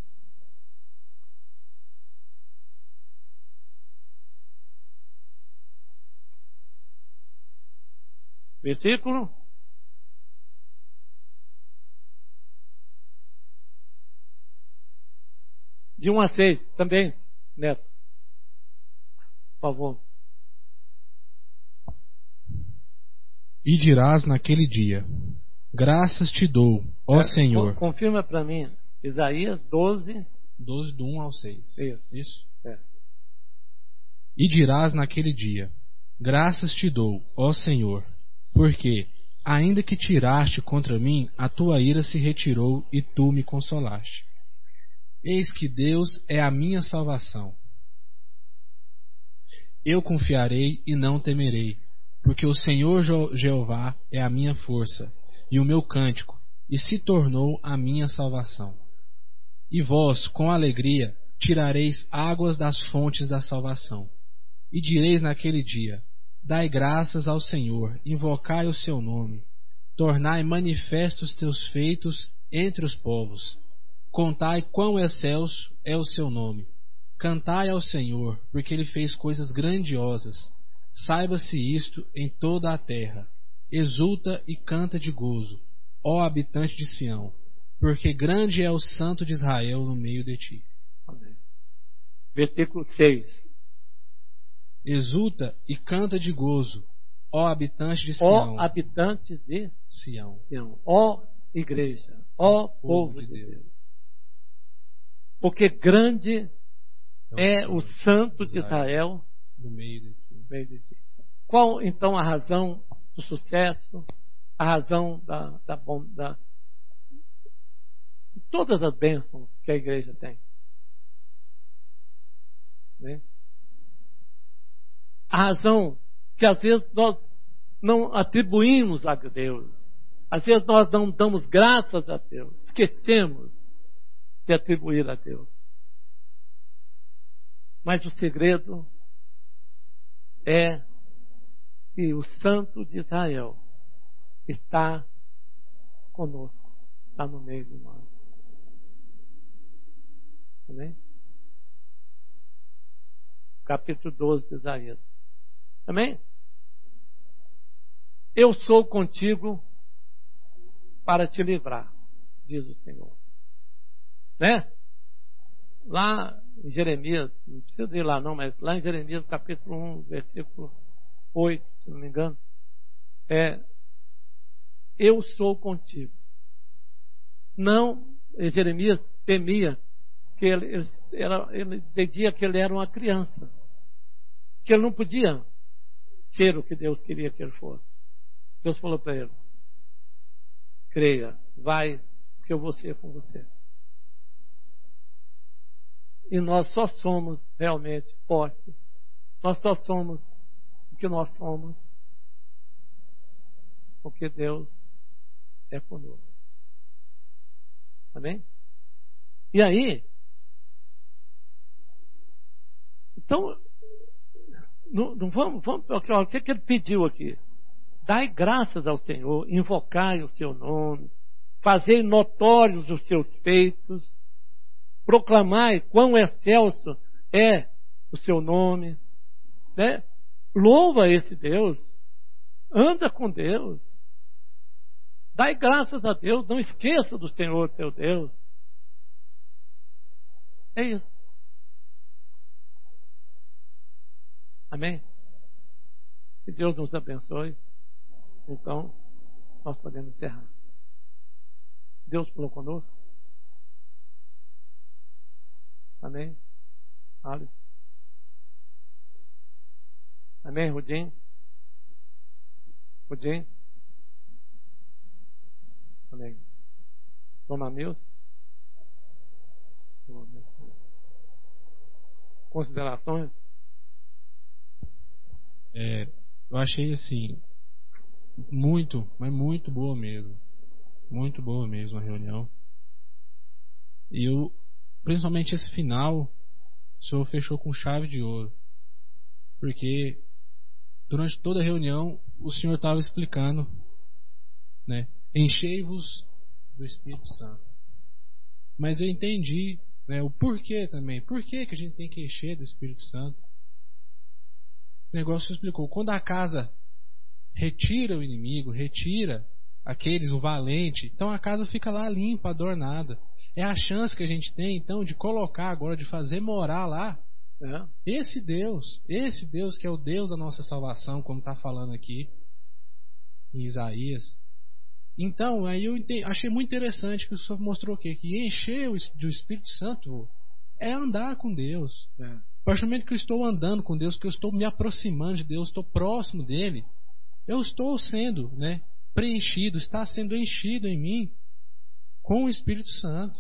Versículo de um a seis também, Neto. Por favor. E dirás naquele dia: graças te dou, ó é, Senhor. Confirma para mim, Isaías doze. doze do um ao seis. Isso. Isso? É. E dirás naquele dia: graças te dou, ó Senhor, porque, ainda que tiraste contra mim, a tua ira se retirou e tu me consolaste. Eis que Deus é a minha salvação. Eu confiarei e não temerei, porque o Senhor Jeová é a minha força e o meu cântico, e se tornou a minha salvação. E vós, com alegria, tirareis águas das fontes da salvação. E direis naquele dia: dai graças ao Senhor, invocai o seu nome, tornai manifestos os teus feitos entre os povos. Contai quão excelso é o seu nome. Cantai ao Senhor, porque ele fez coisas grandiosas. Saiba-se isto em toda a terra. Exulta e canta de gozo, ó habitante de Sião, porque grande é o Santo de Israel no meio de ti. Amém. Versículo seis. Exulta e canta de gozo, ó habitante de Sião. Ó habitantes de Sião. Sião. Ó igreja. Ó povo de Deus. Deus. Porque grande é, é o Santo de Israel no meio de ti. No meio de ti. Qual então a razão do sucesso, a razão da, da, da, de todas as bênçãos que a igreja tem? Né? A razão que às vezes nós não atribuímos a Deus, às vezes nós não damos graças a Deus, esquecemos de atribuir a Deus. Mas o segredo é que o Santo de Israel está conosco, está no meio de nós. Amém? Capítulo doze de Isaías. Amém? Eu sou contigo para te livrar, diz o Senhor. Né? Lá em Jeremias, não precisa ir lá não, mas lá em Jeremias capítulo um, versículo oito, se não me engano, é: eu sou contigo. Não, Jeremias temia que ele, ele, era, ele entendia que ele era uma criança, que ele não podia ser o que Deus queria que ele fosse. Deus falou para ele: creia, vai, porque eu vou ser com você. E nós só somos realmente fortes, nós só somos o que nós somos porque Deus é conosco. Amém? E aí, então, não, não vamos, vamos, o que, que ele pediu aqui? Dai graças ao Senhor, invocai o seu nome, fazei notórios os seus feitos, proclamai quão excelso é o seu nome, né? Louva esse Deus, anda com Deus, dai graças a Deus, não esqueça do Senhor teu Deus. É isso. Amém? Que Deus nos abençoe. Então, nós podemos encerrar. Deus falou conosco. Amém? Aleluia. Amém, Rudim? Rudim? Amém. Dona Nilce? Considerações? É, eu achei assim muito, mas muito boa mesmo, muito boa mesmo a reunião. E eu, principalmente esse final, o Senhor fechou com chave de ouro, porque durante toda a reunião o Senhor estava explicando, né? Enchei-vos do Espírito Santo. Mas eu entendi, né, o porquê também. Por que que a gente tem que encher do Espírito Santo? O negócio explicou. Quando a casa retira o inimigo, retira aqueles, o valente, então a casa fica lá limpa, adornada. É a chance que a gente tem, então, de colocar agora, de fazer morar lá é. esse Deus, esse Deus que é o Deus da nossa salvação, como está falando aqui em Isaías. Então, aí eu entendi, achei muito interessante que o Senhor mostrou o quê? Que encher do Espírito Santo é andar com Deus. É. A partir do momento que eu estou andando com Deus, que eu estou me aproximando de Deus, estou próximo dele, eu estou sendo, né, preenchido, está sendo enchido em mim com o Espírito Santo.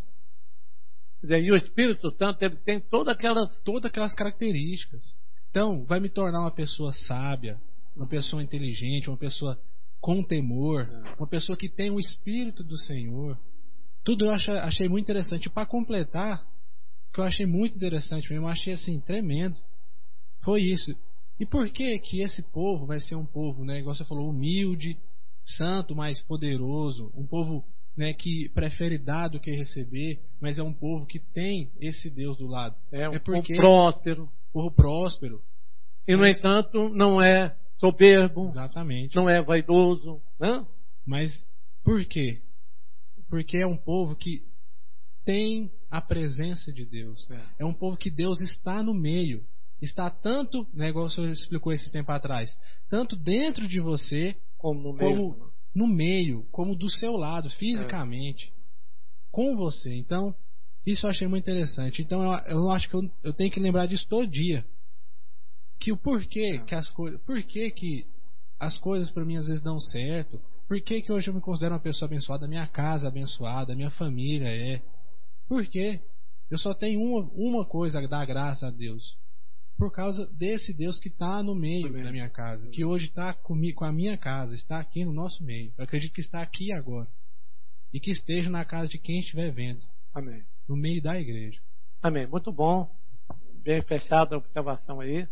E o Espírito Santo, ele tem todas aquelas, todas aquelas características. Então, vai me tornar uma pessoa sábia, uma pessoa inteligente, uma pessoa com temor, uma pessoa que tem o Espírito do Senhor. Tudo eu achei, achei muito interessante. E para completar, que eu achei muito interessante mesmo, eu achei assim, tremendo, foi isso. E por que que esse povo vai ser um povo, né, igual você falou, humilde, santo, mas poderoso, um povo, né, que prefere dar do que receber, mas é um povo que tem esse Deus do lado. É um é porque, povo próspero. Povo próspero. E, no entanto, não é soberbo. Exatamente. Não é vaidoso. Né? Mas por quê? Porque é um povo que tem a presença de Deus. É, é um povo que Deus está no meio. Está tanto, né, igual o senhor explicou esse tempo atrás, tanto dentro de você, como no meio, como, no meio, como do seu lado, fisicamente, é. com você. Então, isso eu achei muito interessante. Então, eu, eu acho que eu, eu tenho que lembrar disso todo dia. Que o porquê é. que as coisas, porquê que as coisas para mim às vezes dão certo, porquê que hoje eu me considero uma pessoa abençoada, minha casa abençoada, minha família é. Por quê? Eu só tenho uma, uma coisa a dar graças a Deus. Por causa desse Deus que está no meio Amém. da minha casa, que hoje está comigo, com a minha casa, está aqui no nosso meio. Eu acredito que está aqui agora. E que esteja na casa de quem estiver vendo. Amém. No meio da igreja. Amém. Muito bom. Bem fechada a observação aí.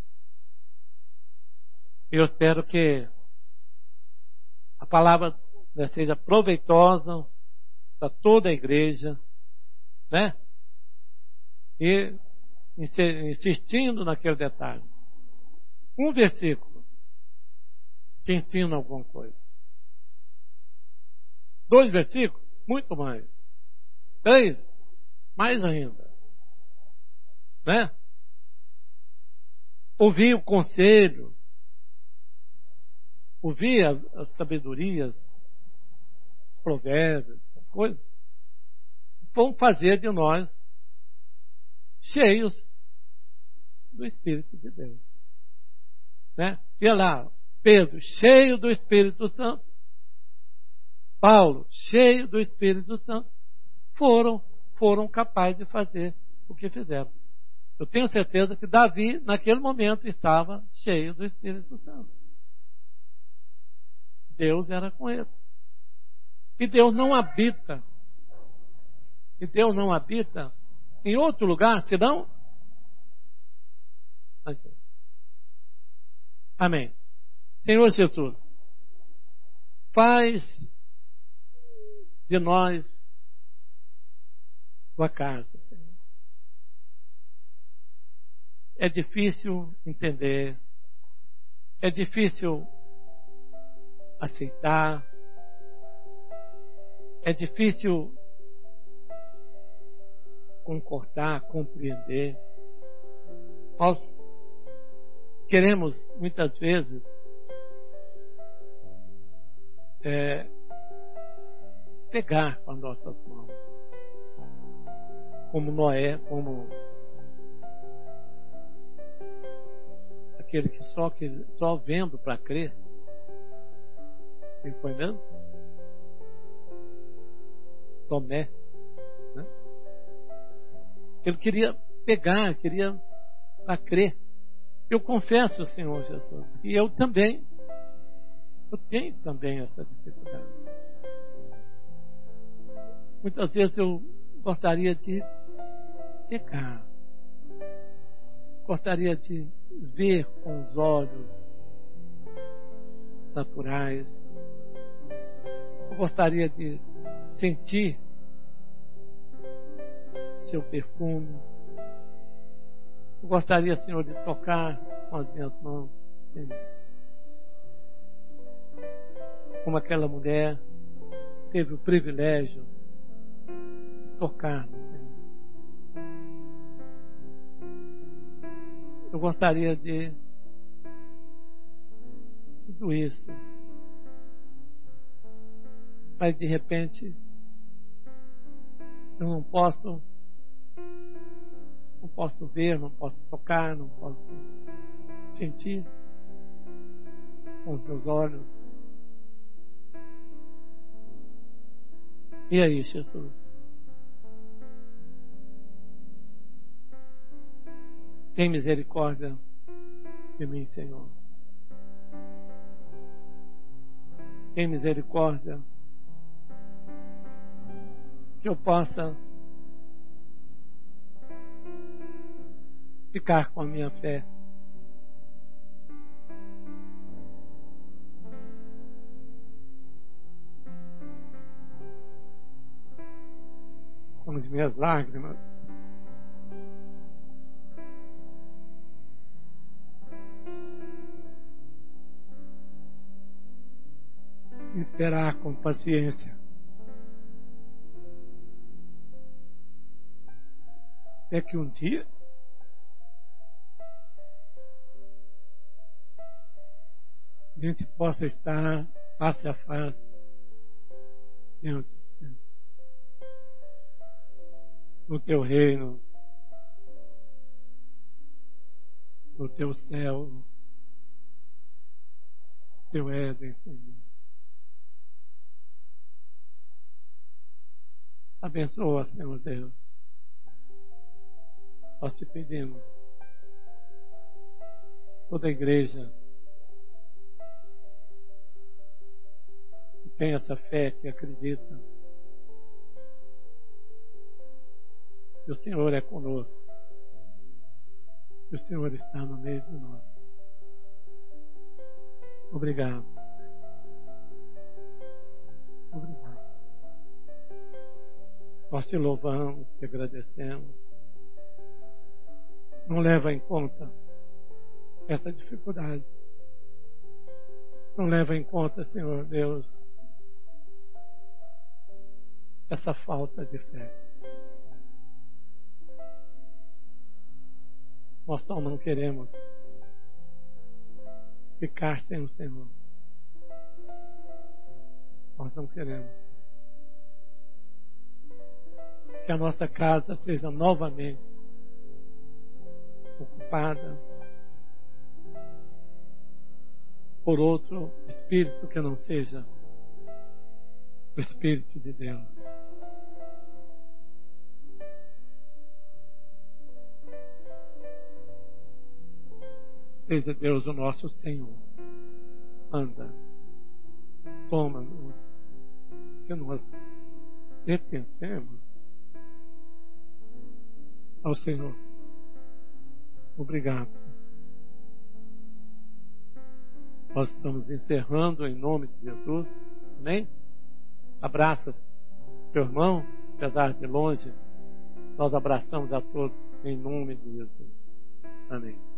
Eu espero que a palavra seja proveitosa para toda a igreja, né? E insistindo naquele detalhe. Um versículo te ensina alguma coisa. Dois versículos, muito mais. Três, mais ainda. né? Ouvir o conselho, ouvir as, as sabedorias, os provérbios, as coisas, vão fazer de nós cheios do Espírito de Deus, né? E lá, Pedro, cheio do Espírito Santo, Paulo, cheio do Espírito Santo, foram, foram capazes de fazer o que fizeram. Eu tenho certeza que Davi, naquele momento, estava cheio do Espírito Santo. Deus era com ele. E Deus não habita. E Deus não habita em outro lugar, senão na gente. Amém. Senhor Jesus, faz de nós tua casa, Senhor. É difícil entender, é difícil aceitar, é difícil concordar, compreender. Nós queremos muitas vezes é, pegar com as nossas mãos, como Noé, como aquele que só, que, só vendo para crer. Quem foi mesmo? Tomé, né? Ele queria pegar, queria para crer. Eu confesso, Senhor Jesus, que eu também, eu tenho também essa dificuldade. Muitas vezes eu gostaria de pegar, gostaria de ver com os olhos naturais, eu gostaria de sentir seu perfume, eu gostaria, Senhor, de tocar com as minhas mãos, Senhor. Como aquela mulher teve o privilégio de tocar no Senhor. Eu gostaria de tudo isso, mas de repente eu não posso não posso ver, não posso tocar, não posso sentir com os meus olhos. E aí, Jesus? Tem misericórdia de mim, Senhor. Tem misericórdia que eu possa ficar com a minha fé. Com as minhas lágrimas. E esperar com paciência. Até que um dia a gente possa estar face a face diante de Deus, no teu reino, no teu céu, no teu Éden, Senhor. Abençoa, Senhor Deus. Nós te pedimos, toda a igreja que tem essa fé, que acredita que o Senhor é conosco, que o Senhor está no meio de nós. Obrigado. Obrigado. Nós te louvamos, te agradecemos. Não leva em conta essa dificuldade. Não leva em conta, Senhor Deus, essa falta de fé. Nós só não queremos ficar sem o Senhor. Nós não queremos que a nossa casa seja novamente ocupada por outro espírito que não seja o Espírito de Deus. Seja Deus o nosso Senhor. Anda, toma-nos, que nós pertencemos ao Senhor. Obrigado. Nós estamos encerrando em nome de Jesus. Amém? Abraça teu irmão, apesar de longe. Nós abraçamos a todos em nome de Jesus. Amém.